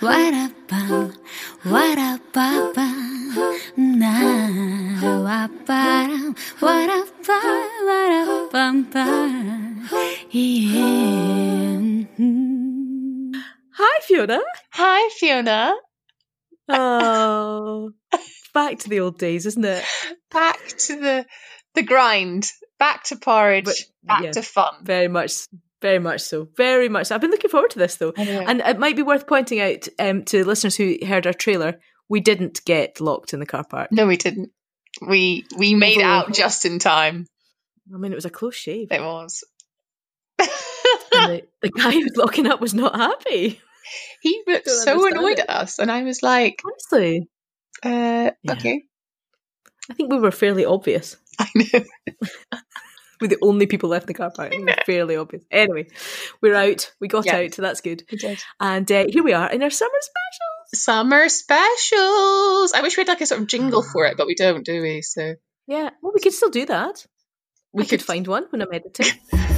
what a bum, what a baba, na, what a bum, yeah. Hi, Fiona. Hi, Fiona. Oh, back to the old days, isn't it? Back to the grind. Back to porridge. Back to fun. Very much so. Very much so. I've been looking forward to this, though. And it might be worth pointing out to listeners who heard our trailer, we didn't get locked in the car park. No, we didn't. We made it out just in time. I mean, it was a close shave. It was. And the guy who was locking up was not happy. He looked so annoyed at us, and I was like, honestly, okay. I think we were fairly obvious. I know. We're the only people left in the car park. We're fairly obvious. Anyway, we're out. We got out, so that's good. We did. And here we are in our summer specials. Summer specials. I wish we had like a sort of jingle for it, but we don't, do we? So yeah, well, we could still do that. We could find one when I'm editing.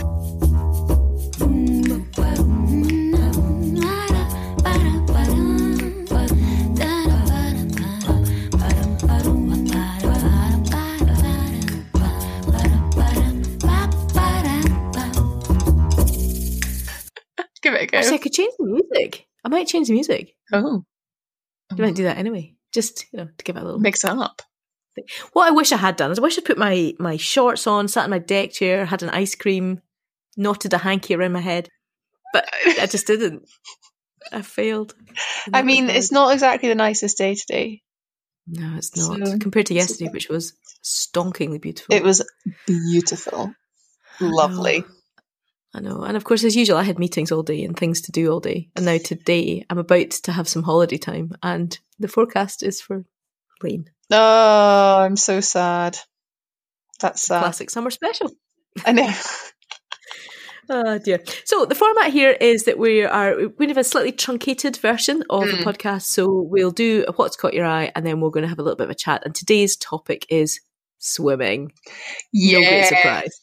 Give it a go. Actually, I could change the music. I might change the music. Oh. I might do that anyway. Just, to give it a little... Mix it up. What I wish I had done is I wish I put my shorts on, sat in my deck chair, had an ice cream, knotted a hanky around my head. But I just didn't. I failed. I mean, it's not exactly the nicest day today. No, it's not. So, compared to yesterday, which was stonkingly beautiful. It was beautiful. Lovely. I know. And of course, as usual, I had meetings all day and things to do all day. And now today, I'm about to have some holiday time. And the forecast is for rain. Oh, I'm so sad. That's sad. Classic summer special. I know. Oh dear. So the format here is that we have a slightly truncated version of the podcast. So we'll do a What's Caught Your Eye, and then we're going to have a little bit of a chat. And today's topic is swimming. Yeah. No great surprise.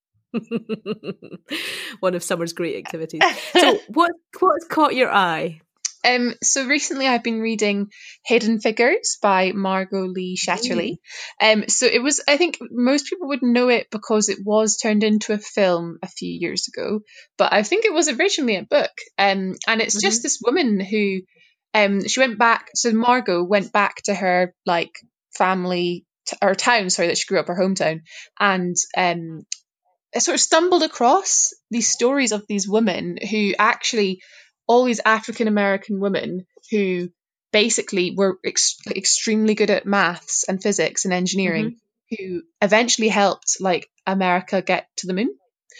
One of summer's great activities. So what's caught your eye? So recently I've been reading Hidden Figures by Margot Lee Shetterly. So it was, I think most people would know it because it was turned into a film a few years ago, but I think it was originally a book. And it's just this woman who, she went back, so Margot went back to her like family, or town, sorry, that she grew up, her hometown, and I sort of stumbled across these stories of these women who actually, all these African American women who basically were extremely good at maths and physics and engineering, who eventually helped like America get to the moon.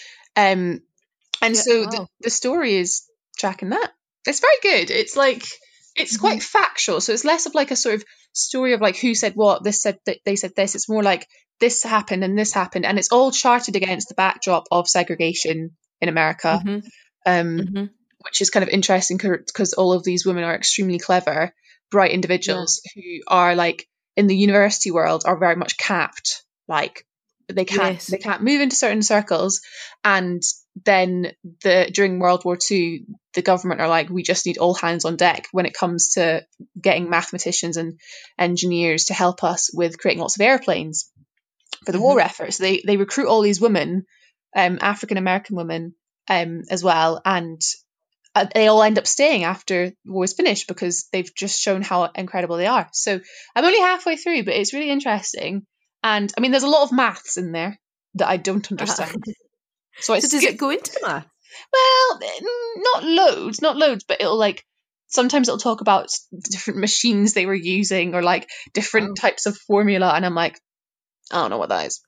The story is tracking that. It's very good. It's like, it's quite factual. So it's less of like a sort of story of like who said what, this said that, they said this. It's more like this happened and this happened. And it's all charted against the backdrop of segregation in America. Which is kind of interesting because all of these women are extremely clever, bright individuals who are like in the university world are very much capped. Like they can't move into certain circles. And then during World War II, the government are like, we just need all hands on deck when it comes to getting mathematicians and engineers to help us with creating lots of airplanes for the war effort. So they recruit all these women, African American women as well, and they all end up staying after the war is finished because they've just shown how incredible they are. So I'm only halfway through, but it's really interesting. And I mean, there's a lot of maths in there that I don't understand. So does it go into math? Well, not loads, but sometimes it'll talk about different machines they were using or like different types of formula. And I'm like, I don't know what that is.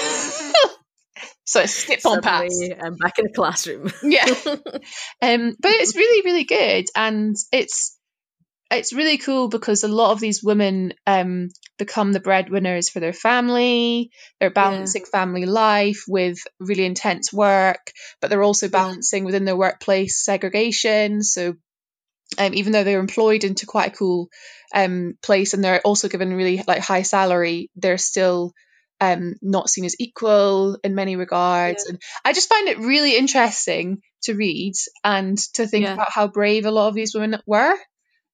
So I skip on past. I'm back in the classroom. Yeah. But it's really, really good. And it's really cool because a lot of these women become the breadwinners for their family. They're balancing family life with really intense work, but they're also balancing within their workplace segregation. So even though they're employed into quite a cool place and they're also given really like high salary, they're still not seen as equal in many regards. And I just find it really interesting to read and to think about how brave a lot of these women were.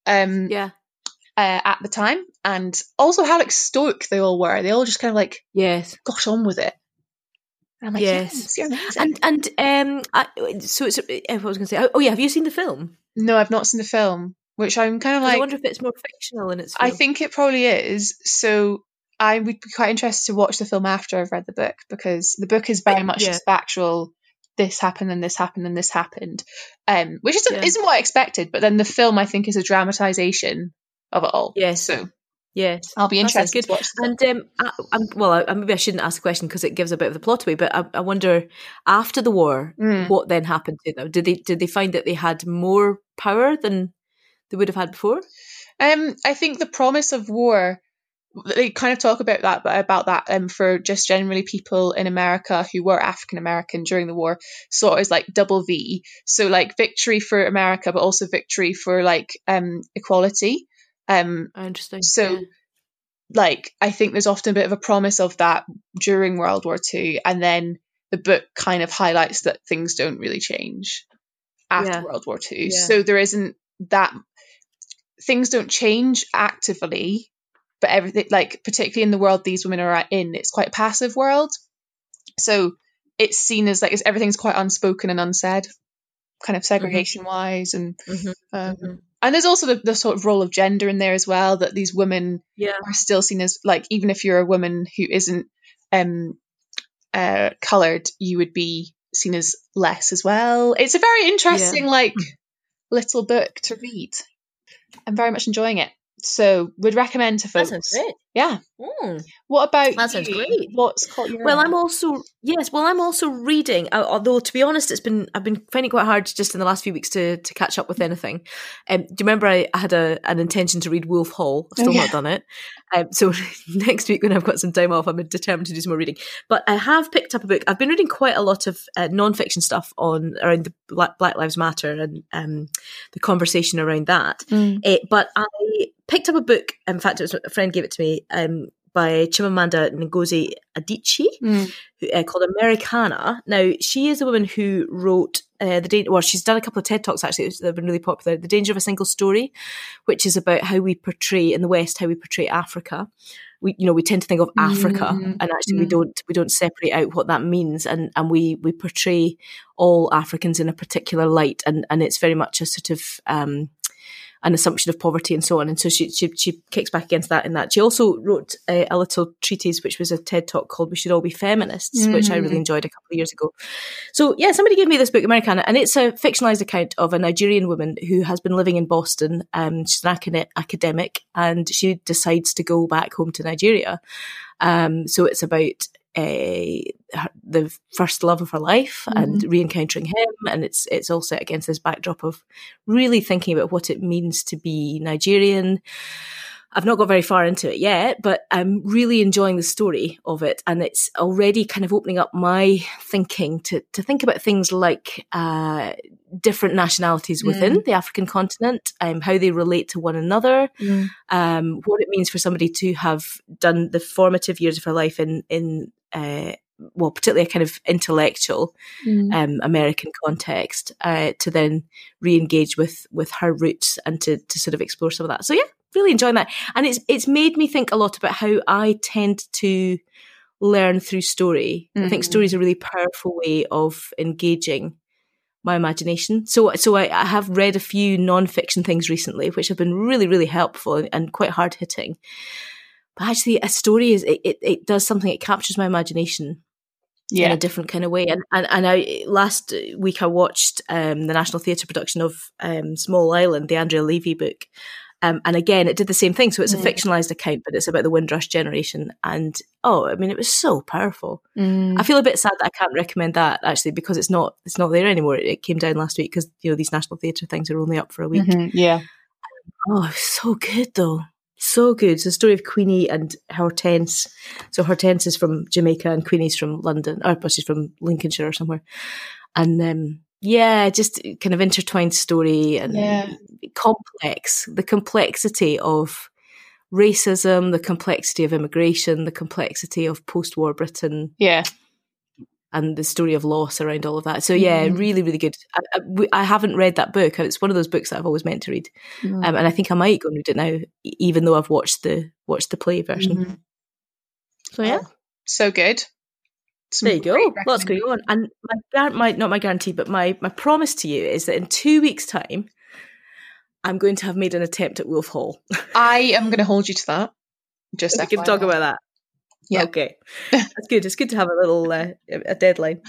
at the time, and also how like stoic they all were. They all just kind of like got on with it. And I'm like, yes, you're amazing. So it's what was I going to say? Oh yeah, have you seen the film? No, I've not seen the film, which I'm kind of like, I wonder if it's more fictional in its film. I think it probably is. So I would be quite interested to watch the film after I've read the book, because the book is very much just factual. This happened and this happened and this happened, which isn't what I expected. But then the film, I think, is a dramatization of it all. Yes. So yes, I'll be interested to watch the film. And maybe I shouldn't ask the question because it gives a bit of the plot away. But I wonder, after the war, what then happened to them? Did they find that they had more power than they would have had before? I think the promise of war, they kind of talk about that for just generally people in America who were African American during the war, saw it as like double V. So like victory for America, but also victory for like equality. Interesting. So like I think there's often a bit of a promise of that during World War II, and then the book kind of highlights that things don't really change after World War II. So there isn't that, things don't change actively, but everything, like particularly in the world these women are in, it's quite a passive world. So it's seen as like everything's quite unspoken and unsaid, kind of segregation wise, and and there's also the sort of role of gender in there as well, that these women are still seen as, like, even if you're a woman who isn't coloured, you would be seen as less as well. It's a very interesting like little book to read. I'm very much enjoying it, so would recommend to folks. That sounds great. Yeah. What about that? Sounds great. What's caught your eye? Well, I'm also reading. Although to be honest, I've been finding it quite hard just in the last few weeks to catch up with anything. Do you remember I had an intention to read Wolf Hall? I've still not done it. So next week when I've got some time off, I'm determined to do some more reading. But I have picked up a book. I've been reading quite a lot of non-fiction stuff around the Black Lives Matter and the conversation around that. But I picked up a book. In fact, it was a friend gave it to me. By Chimamanda Ngozi Adichie, called Americana. Now, she is a woman who wrote she's done a couple of TED Talks actually that have been really popular. The Danger of a Single Story, which is about how we portray in the West, how we portray Africa. We tend to think of Africa, and actually we don't separate out what that means, and we portray all Africans in a particular light, and it's very much a sort of an assumption of poverty and so on. And so she kicks back against that in that. She also wrote a little treatise, which was a TED Talk called We Should All Be Feminists, which I really enjoyed a couple of years ago. So yeah, somebody gave me this book, Americana, and it's a fictionalized account of a Nigerian woman who has been living in Boston. She's an academic, and she decides to go back home to Nigeria. So it's about the first love of her life and re-encountering him, and it's all set against this backdrop of really thinking about what it means to be Nigerian. I've not got very far into it yet, but I'm really enjoying the story of it, and it's already kind of opening up my thinking to think about things like different nationalities within the African continent, how they relate to one another, what it means for somebody to have done the formative years of her life in particularly a kind of intellectual American context, to then re-engage with her roots and to sort of explore some of that. So yeah, really enjoying that. And it's made me think a lot about how I tend to learn through story. I think story is a really powerful way of engaging my imagination. So I have read a few non-fiction things recently, which have been really, really helpful and quite hard hitting. But actually a story it does something, it captures my imagination in a different kind of way. And I last week I watched the National Theatre production of Small Island, the Andrea Levy book. And again, it did the same thing. So it's a fictionalized account, but it's about the Windrush generation. And it was so powerful. I feel a bit sad that I can't recommend that actually, because it's not there anymore. It came down last week because these National Theatre things are only up for a week. Yeah. Oh, it was so good though. So good. It's the story of Queenie and Hortense. So Hortense is from Jamaica and Queenie's from London, or she's from Lincolnshire or somewhere. And just kind of intertwined story and complex. The complexity of racism, the complexity of immigration, the complexity of post-war Britain. Yeah. and the story of loss around all of that. So yeah, really, really good. I haven't read that book. It's one of those books that I've always meant to read, and I think I might go and read it now, even though I've watched the play version. So yeah, so good. There you go. Lots going on. And not my guarantee, but my promise to you is that in 2 weeks' time, I'm going to have made an attempt at Wolf Hall. I am going to hold you to that. Just we can talk about that. Yeah. Okay. That's good. It's good to have a little a deadline.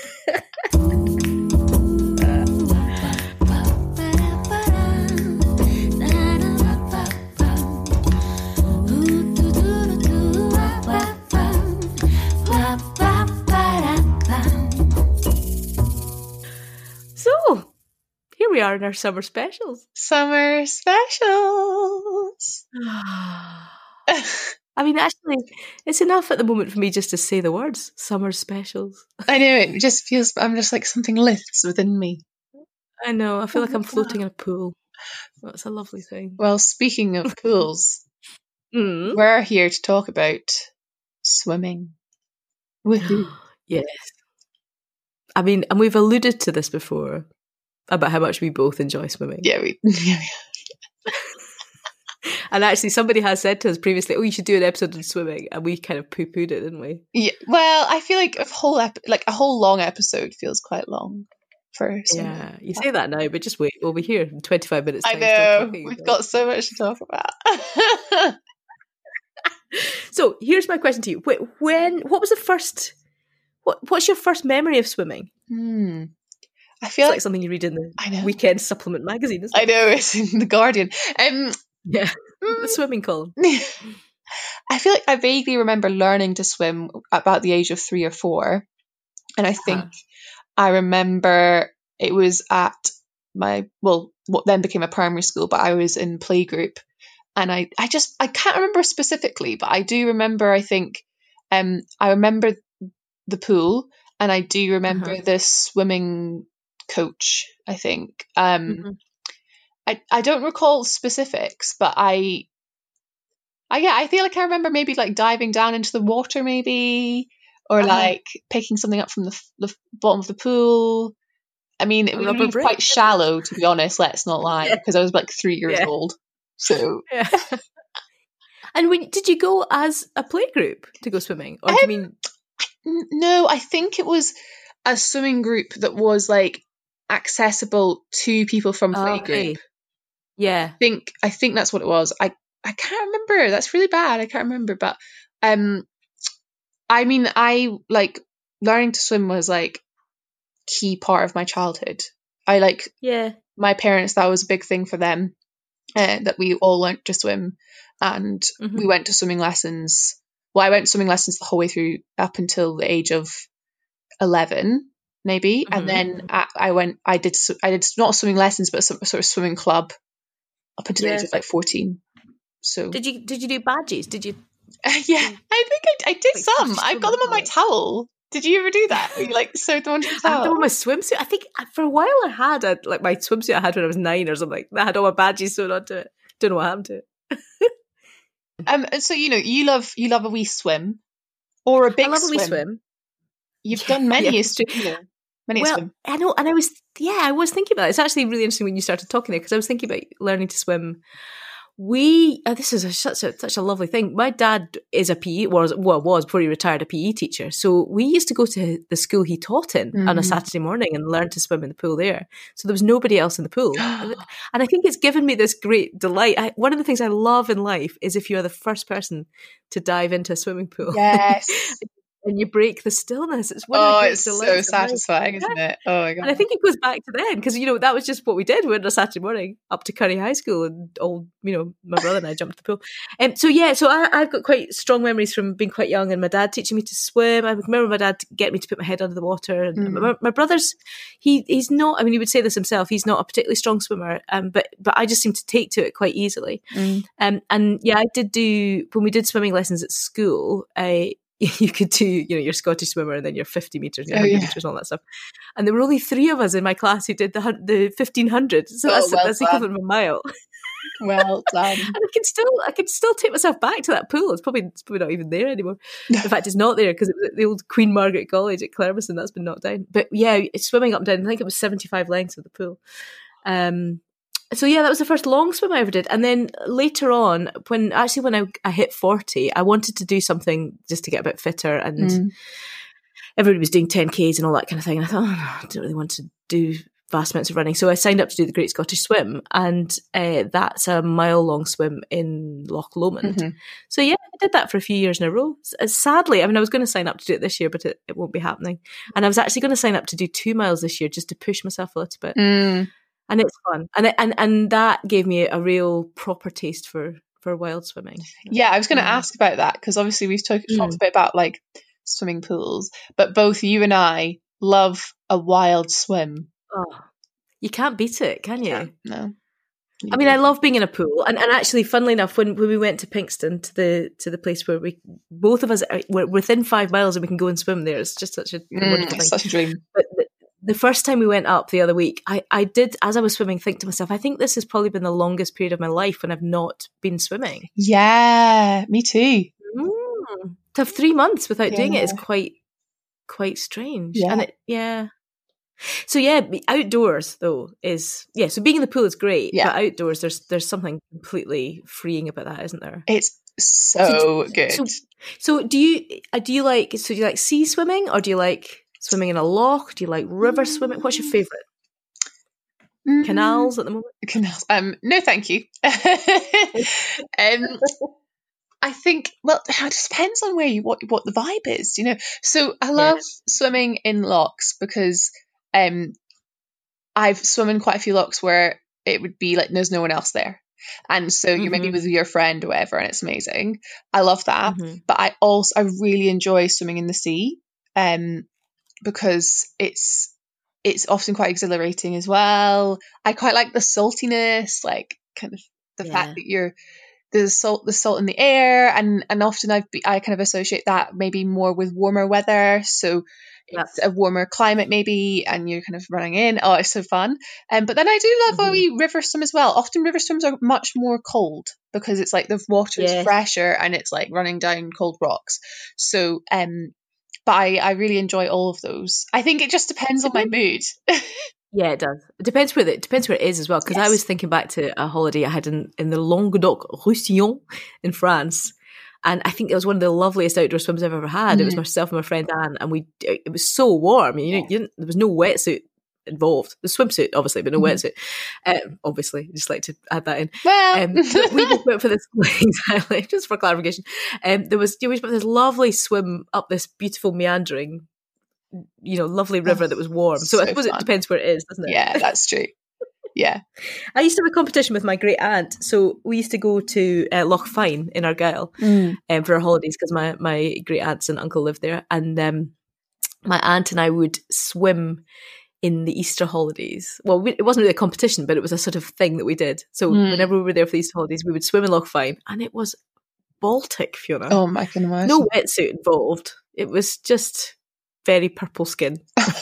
So, here we are in our summer specials. Summer specials. I mean, actually, it's enough at the moment for me just to say the words summer specials. I know, it just feels, I'm just like something lifts within me. I know, I feel like I'm floating in a pool. That's a lovely thing. Well, speaking of pools, we're here to talk about swimming. Woohoo. Yes. I mean, and we've alluded to this before about how much we both enjoy swimming. Yeah, we And actually, somebody has said to us previously, "Oh, you should do an episode on swimming," and we kind of poo-pooed it, didn't we? Yeah. Well, I feel like a whole long episode feels quite long for swimming. Yeah, you say that now, but just wait. We'll be here in 25 minutes. I know. We've got so much to talk about. So here's my question to you: what was the first? What's your first memory of swimming? I feel like something you read in the weekend supplement magazine, isn't it? I know, it's in The Guardian. Yeah, the swimming column. I feel like I vaguely remember learning to swim about the age of 3 or 4. And I think I remember it was at what then became a primary school, but I was in playgroup. And I can't remember specifically, but I do remember, I think, I remember the pool, and I do remember the swimming coach, I think. I don't recall specifics, but I feel like I remember maybe like diving down into the water maybe, or like picking something up from the bottom of the pool. I mean, it was quite shallow, to be honest, let's not lie, because I was like 3 years old. So And did you go as a playgroup to go swimming? Or do you mean... No, I think it was a swimming group that was like accessible to people from playgroup. Okay. Yeah. I think that's what it was. I can't remember. That's really bad. I can't remember. But I mean, I like learning to swim was like key part of my childhood. My parents, that was a big thing for them, that we all learned to swim, and we went to swimming lessons. Well, I went to swimming lessons the whole way through up until the age of 11, maybe, and then I did not swimming lessons, but some sort of swimming club up until the age of like 14. So did you do badges? Did you? Yeah, I think I did like some. I've got them on my towel. Did you ever do that? You like sewed them onto your towel? I had my swimsuit. I think for a while I had my swimsuit I had when I was 9 or something. I had all my badges sewn onto it. Don't know what happened to it. So you love a wee swim, or a big swim. I love a wee swim. You've done many a swim. Many a swim. I know, and I was thinking about it. It's actually really interesting when you started talking there, because I was thinking about learning to swim. This is such a lovely thing. My dad is a PE was before he retired, a PE teacher. So we used to go to the school he taught in on a Saturday morning and learn to swim in the pool there. So there was nobody else in the pool, and I think it's given me this great delight. One of the things I love in life is if you are the first person to dive into a swimming pool. Yes. And you break the stillness. It's so satisfying, isn't it? Oh my god! And I think it goes back to then, because that was just what we did. We went on a Saturday morning up to Curry High School, and my brother and I jumped in the pool. So I've got quite strong memories from being quite young, and my dad teaching me to swim. I remember my dad getting me to put my head under the water. And my brother's he's not. I mean, he would say this himself. He's not a particularly strong swimmer, but I just seem to take to it quite easily. I did do, when we did swimming lessons at school. You could do, your Scottish swimmer and then your 50 metres and your 100 metres and all that stuff. And there were only 3 of us in my class who did the 1500. So that's the equivalent of a mile. Well done. And I can still take myself back to that pool. It's probably not even there anymore. In fact, it's not there because it was at the old Queen Margaret College at Clermont. That's been knocked down. But yeah, it's swimming up and down. I think it was 75 lengths of the pool. So yeah, that was the first long swim I ever did. And then later on, when I hit 40, I wanted to do something just to get a bit fitter, and everybody was doing 10Ks and all that kind of thing. And I thought, I don't really want to do vast amounts of running. So I signed up to do the Great Scottish Swim, and that's a mile-long swim in Loch Lomond. Mm-hmm. So yeah, I did that for a few years in a row. Sadly, I was going to sign up to do it this year, but it won't be happening. And I was actually going to sign up to do 2 miles this year just to push myself a little bit. And it's fun. And that gave me a real proper taste for wild swimming. Yeah, I was going to ask about that, because obviously we've talked a bit about like swimming pools, but both you and I love a wild swim. Oh, you can't beat it, can you? No. I mean, I love being in a pool, and actually, funnily enough, when we went to Pinxton to the place where both of us were within 5 miles and we can go and swim there, it's just such a wonderful thing. Such a dream. But the first time we went up the other week, I did, as I was swimming, think to myself, I think this has probably been the longest period of my life when I've not been swimming. Yeah, me too. To have 3 months without doing it is quite strange. Yeah. And so yeah, outdoors though so being in the pool is great, but outdoors there's something completely freeing about that, isn't there? It's so good. So do you like sea swimming, or do you like swimming in a loch? Do you like river swimming? What's your favourite? Canals at the moment? Canals. No, thank you. I think, well, it just depends on what the vibe is, you know. So I love swimming in lochs because I've swum in quite a few lochs where it would be like there's no one else there. And so you're maybe with your friend or whatever, and it's amazing. I love that. But I really enjoy swimming in the sea. Because it's often quite exhilarating as well. I quite like the saltiness, like kind of the fact that there's the salt in the air, and often I kind of associate that maybe more with warmer weather. So it's a warmer climate maybe, and you're kind of running in. Oh, it's so fun. But then I do love a wee river swim as well. Often river swims are much more cold because it's like the water is fresher and it's like running down cold rocks. So but I really enjoy all of those. I think it just depends on my mood. Yeah, it does. It depends where it is as well. Because I was thinking back to a holiday I had in the Languedoc-Roussillon in France, and I think it was one of the loveliest outdoor swims I've ever had. It was myself and my friend Anne, and it was so warm. There was no wetsuit involved. The swimsuit, obviously, but no wetsuit. Obviously, just like to add that in. Well, we just went for this exactly, just for clarification. We went for this lovely swim up this beautiful meandering, lovely river that was warm. So I suppose it depends where it is, doesn't it? Yeah, that's true. Yeah. I used to have a competition with my great aunt. So we used to go to Loch Fyne in Argyll for our holidays because my great aunts and uncle lived there, and my aunt and I would swim in the Easter holidays. Well, it wasn't really a competition, but it was a sort of thing that we did. So whenever we were there for the Easter holidays, we would swim in Loch Fyne, and it was Baltic, Fiona. Oh, I can imagine. No wetsuit involved. It was just very purple skin.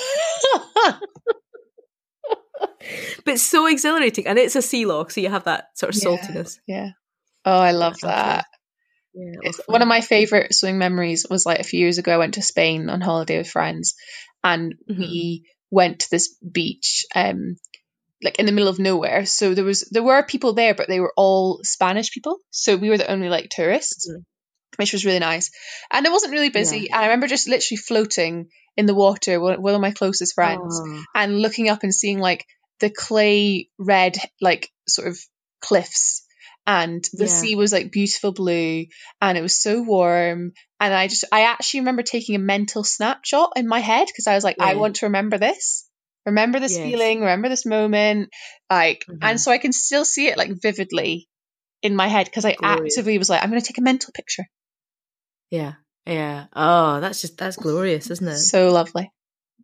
But so exhilarating, and it's a sea loch, so you have that sort of saltiness. Yeah. Oh, I love that. Yeah, one of my favourite swimming memories was like a few years ago. I went to Spain on holiday with friends, and we went to this beach like in the middle of nowhere. So there were people there, but they were all Spanish people. So we were the only like tourists, which was really nice. And it wasn't really busy. And I remember just literally floating in the water with one of my closest friends and looking up and seeing like the clay red, like sort of cliffs. And the sea was like beautiful blue, and it was so warm. And I actually remember taking a mental snapshot in my head because I was like, I want to remember this feeling, remember this moment, like, and so I can still see it like vividly in my head because I actively was like, I'm going to take a mental picture. Yeah. Oh, that's glorious, isn't it? So lovely.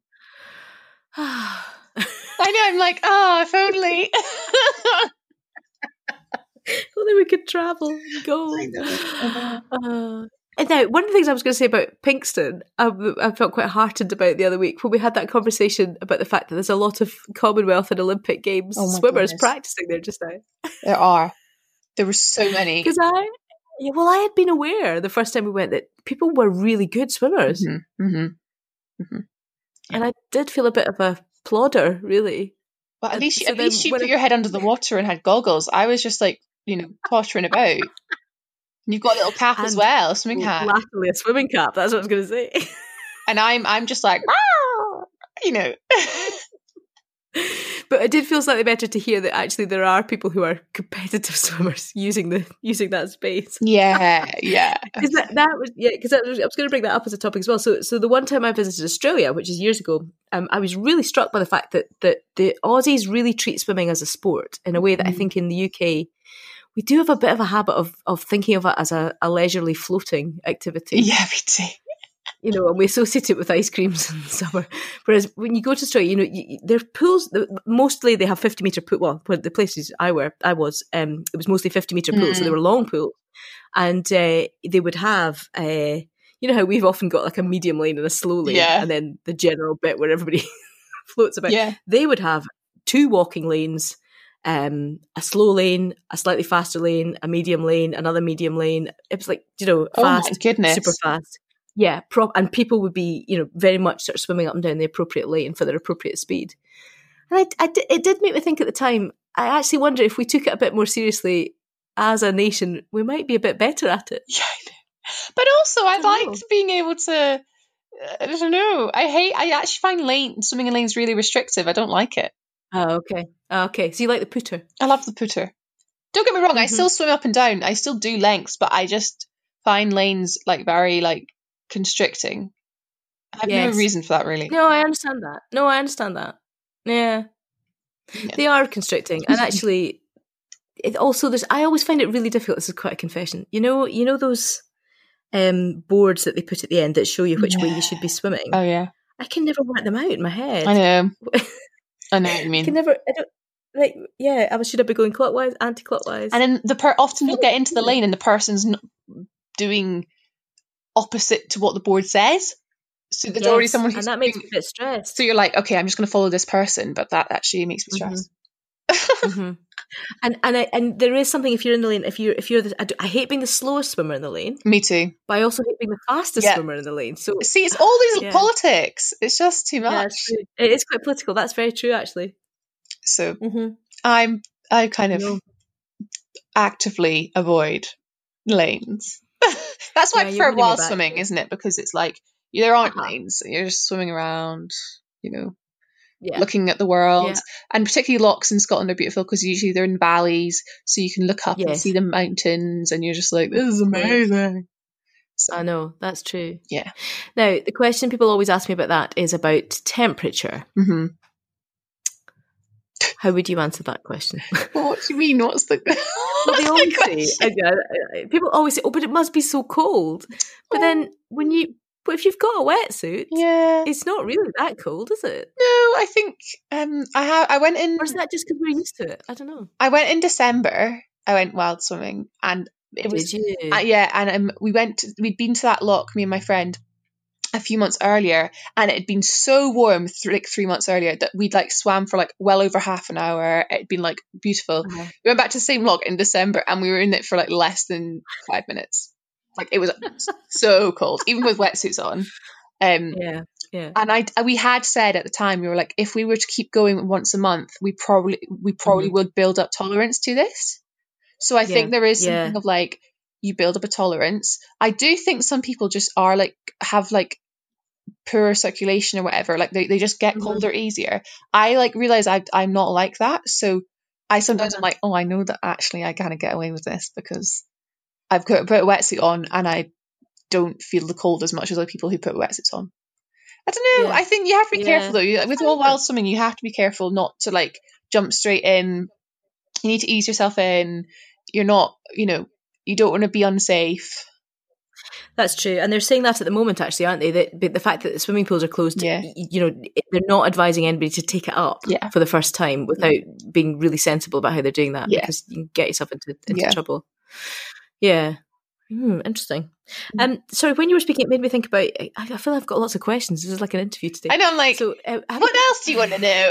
I know. I'm like, if only. Only we could travel and go. I know. And now, one of the things I was going to say about Pinxton, I felt quite heartened about the other week when we had that conversation about the fact that there's a lot of Commonwealth and Olympic Games swimmers practicing there just now. There are. There were so many. Because I had been aware the first time we went that people were really good swimmers. Yeah. And I did feel a bit of a plodder, really. But at least you put your head under the water and had goggles. I was just like, pottering about. And you've got a little cap as well, a swimming cap. Luckily, a swimming cap. That's what I was going to say. And I'm just like, But it did feel slightly better to hear that actually there are people who are competitive swimmers using that space. Yeah. Because I was going to bring that up as a topic as well. So the one time I visited Australia, which is years ago, I was really struck by the fact that the Aussies really treat swimming as a sport in a way that I think in the UK we do have a bit of a habit of thinking of it as a leisurely floating activity. Yeah, we do. And we associate it with ice creams in the summer. Whereas when you go to Australia, their pools, mostly they have 50-metre pool. Well, the places I was, it was mostly 50-metre pools, so they were long pools. And they would have, how we've often got like a medium lane and a slow lane, and then the general bit where everybody floats about. Yeah. They would have 2 walking lanes, a slow lane, a slightly faster lane, a medium lane, another medium lane. It was like, fast, super fast. Yeah, and people would be, very much sort of swimming up and down the appropriate lane for their appropriate speed. And it did make me think at the time, I actually wonder if we took it a bit more seriously as a nation, we might be a bit better at it. Yeah, but also I liked being able to, I don't know, I actually find swimming in lanes really restrictive. I don't like it. Oh, okay. So you like the putter? I love the putter. Don't get me wrong, I still swim up and down. I still do lengths, but I just find lanes like very like constricting. I have no reason for that, really. No, I understand that. Yeah. They are constricting, and actually, I always find it really difficult. This is quite a confession. You know those boards that they put at the end that show you which way you should be swimming. Oh yeah. I can never work them out in my head. I know. I know what you mean. Should I be going clockwise, anti-clockwise? And then often you'll get into the lane and the person's doing opposite to what the board says, so there's already someone who's, and that makes me a bit stressed. So you're like, okay, I'm just going to follow this person, but that actually makes me stressed. And there is something if you're in the lane, if you're I hate being the slowest swimmer in the lane. Me too. But I also hate being the fastest swimmer in the lane. So see, it's all these politics. It's just too much. It is quite political. That's very true, actually. So I kind of actively avoid lanes. That's why I prefer wild swimming, isn't it? Because it's like there aren't lanes. You're just swimming around, looking at the world. And particularly lochs in Scotland are beautiful because usually they're in valleys, so you can look up and see the mountains, and you're just like, this is amazing. So, I know, that's true. Yeah. Now, the question people always ask me about that is about temperature. Mm-hmm. How would you answer that question? Well, what do you mean? What's the people always say, "Oh, but it must be so cold." But then if you've got a wetsuit, it's not really that cold, is it? No, I think I went in. Or is that just because we're used to it? I don't know. I went in December. I went wild swimming, and it was we'd been to that loch, me and my friend, a few months earlier, and it had been so warm 3 months earlier that we'd like swam for like well over half an hour. It'd been like beautiful. We went back to the same loch in December and we were in it for like less than 5 minutes. Like it was so cold, even with wetsuits on. And we had said at the time, we were like, if we were to keep going once a month, we probably would build up tolerance to this. So I think there is something of like, you build up a tolerance. I do think some people just are like, have like poor circulation or whatever. Like they just get colder easier. I like realize I'm not like that. So I sometimes I'm like, oh, I know that actually I kind of get away with this because I've put a wetsuit on and I don't feel the cold as much as other people who put wetsuits on. I don't know. I think you have to be careful though. With all wild swimming, you have to be careful not to like jump straight in. You need to ease yourself in. You're not, you don't want to be unsafe. That's true. And they're saying that at the moment, actually, aren't they? That the fact that the swimming pools are closed, they're not advising anybody to take it up for the first time without being really sensible about how they're doing that because you can get yourself into trouble. Yeah. Interesting. Sorry, when you were speaking, it made me think about. I feel I've got lots of questions. This is like an interview today. I know. I'm like, so, what else do you want to know?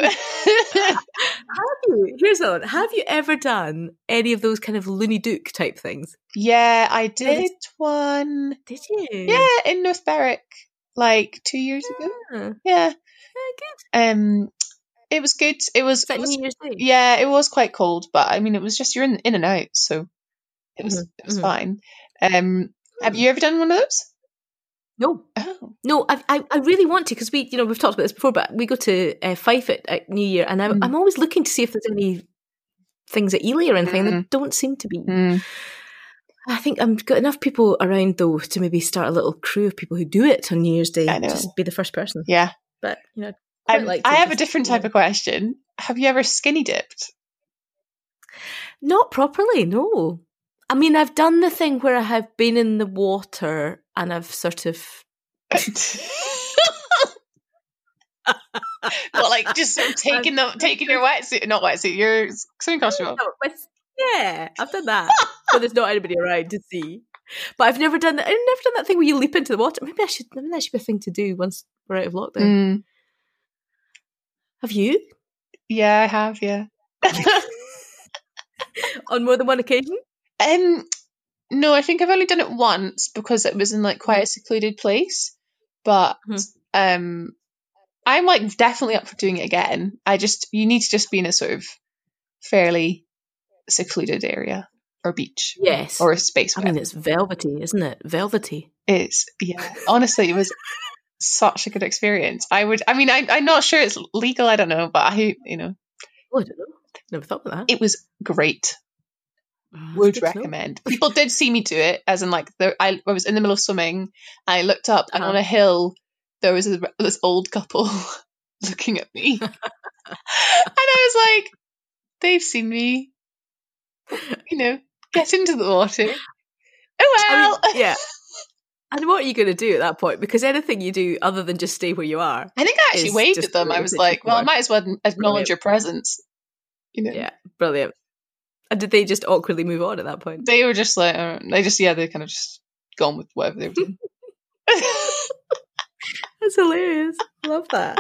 Here's one. Have you ever done any of those kind of Looney Duke type things? Yeah, I did one. Did you? Yeah, in North Berwick, like 2 years ago. Yeah. Good. It was good. It was New Year's Day? Yeah, it was quite cold, but I mean, it was just you're in and out, so it was fine. Have you ever done one of those? No. Oh. No, I really want to, because we've talked about this before, but we go to Fife at New Year, and I'm always looking to see if there's any things at Ely or anything. There don't seem to be. I think I've got enough people around though to maybe start a little crew of people who do it on New Year's Day. I know. Just be the first person. Yeah. But I have a different type of question. Have you ever skinny dipped? Not properly, no. I mean, I've done the thing where I have been in the water and I've sort of... Well, like just sort of taking your wetsuit, not wetsuit, your swimming costume off. Yeah, I've done that. But there's not anybody around to see. But I've never done that. I've never done that thing where you leap into the water. Maybe that should be a thing to do once we're out of lockdown. Have you? Yeah, I have. Yeah. On more than one occasion? No, I think I've only done it once because it was in like quite a secluded place. But I'm like definitely up for doing it again. You need to just be in a sort of fairly secluded area or beach. Yes. Or a space. I mean, it's velvety, isn't it? Velvety. It's, yeah. Honestly, it was such a good experience. I'm not sure it's legal, I don't know, but Oh, I don't know. Never thought of that. it was great. Would recommend. People did see me do it, as in like I was in the middle of swimming. I looked up and on a hill there was this old couple looking at me, and I was like, they've seen me, get into the water. Oh well. I mean, yeah. And what are you going to do at that point? Because anything you do other than just stay where you are. I think I actually waved at them. I was like, well, I might as well acknowledge your presence. Yeah, brilliant. And did they just awkwardly move on at that point? They were just like, they kind of just gone with whatever they were doing. That's hilarious. Love that.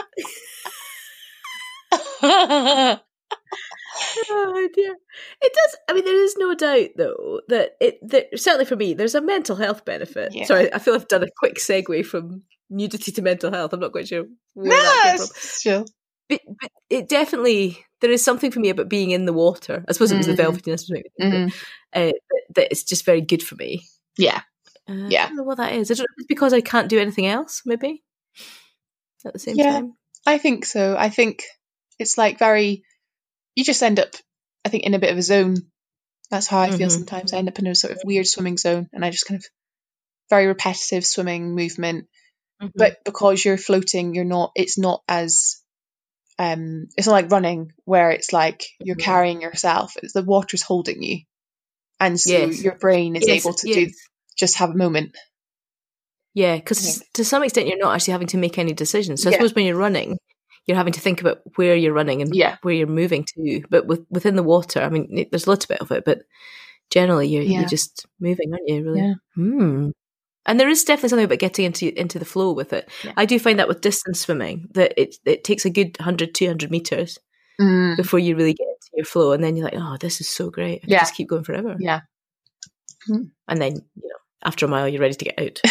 Oh dear. It does. I mean, there is no doubt, though, that certainly for me, there's a mental health benefit. Yeah. Sorry, I feel I've done a quick segue from nudity to mental health. I'm not quite sure where that came from. Sure. But it definitely, there is something for me about being in the water. I suppose it was the velvetiness that it's just very good for me. Yeah. I don't know what that is. I don't know if it's because I can't do anything else, maybe, at the same time. I think so. I think it's like you just end up, I think, in a bit of a zone. That's how I feel sometimes. I end up in a sort of weird swimming zone, and I just kind of very repetitive swimming movement. But because you're floating, it's not as, it's not like running where it's like you're carrying yourself. It's the water's holding you. And so your brain is able to just have a moment. Yeah, because to some extent you're not actually having to make any decisions. So I suppose when you're running, you're having to think about where you're running and where you're moving to. But within the water, I mean, there's a little bit of it, but generally you're just moving, aren't you? Really? Yeah. And there is definitely something about getting into the flow with it. Yeah. I do find that with distance swimming, that it takes a good 100, 200 meters before you really get into your flow. And then you're like, oh, this is so great. I can just keep going forever. Yeah. And then, after a mile, you're ready to get out.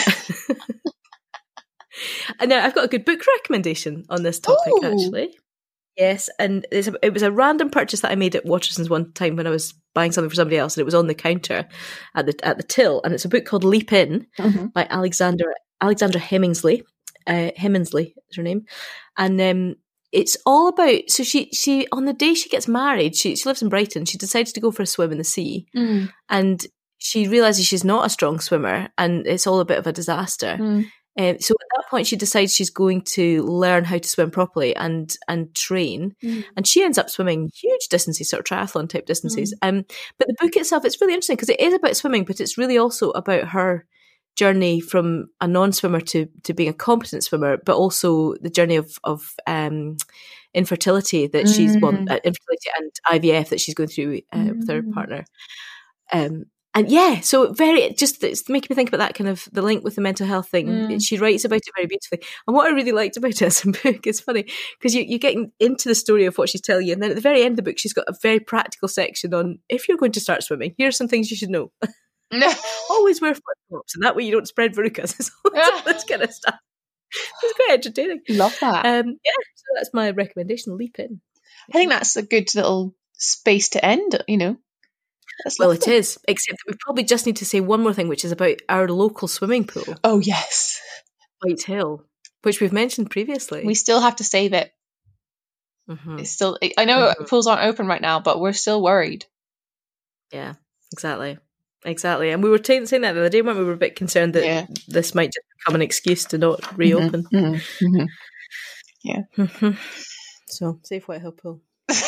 And now I've got a good book recommendation on this topic, actually. Yes, and it was a random purchase that I made at Waterson's one time when I was buying something for somebody else, and it was on the counter at the till, and it's a book called Leap In by Alexandra Hemingsley. Hemingsley is her name, and it's all about. So she on the day she gets married, she lives in Brighton. She decides to go for a swim in the sea, and she realizes she's not a strong swimmer, and it's all a bit of a disaster. So at that point, she decides she's going to learn how to swim properly and train. And she ends up swimming huge distances, sort of triathlon type distances. But the book itself, it's really interesting because it is about swimming, but it's really also about her journey from a non-swimmer to being a competent swimmer, but also the journey of infertility that she's infertility and IVF that she's going through with her partner. And yeah, so it's making me think about that kind of the link with the mental health thing. She writes about it very beautifully. And what I really liked about it as a book is funny because you get into the story of what she's telling you. And then at the very end of the book, she's got a very practical section on if you're going to start swimming, here are some things you should know. Always wear flip-flops, and that way you don't spread verrucas. All this kind of stuff. It's quite entertaining. Love that. So that's my recommendation. Leap in. I think that's a good little space to end, you know. Well, it is, except that we probably just need to say one more thing, which is about our local swimming pool. Oh, yes. White Hill, which we've mentioned previously. We still have to save it. Mm-hmm. It's still, I know pools aren't open right now, but we're still worried. Yeah, exactly. And we were saying that the other day when we were a bit concerned that this might just become an excuse to not reopen. Yeah. So, save White Hill Pool.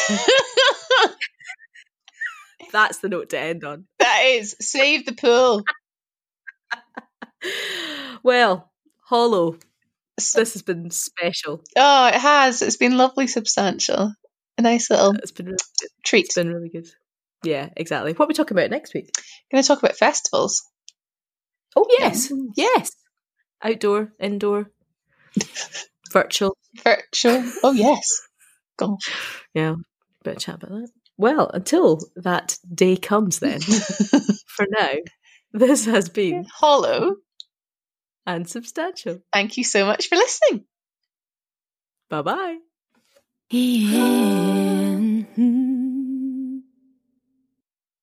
That's the note to end on. That is. Save the pool. Well, Hollow, this has been special. Oh, it has. It's been lovely, substantial. A nice little treat. It's been really good. Yeah, exactly. What are we talking about next week? Going to talk about festivals. Oh, yes. Yes. Outdoor, indoor, virtual. Oh, yes. Gosh. Yeah, bit of chat about that. Well, until that day comes then, for now, this has been Hollow and Substantial. Thank you so much for listening. Bye-bye. Yeah.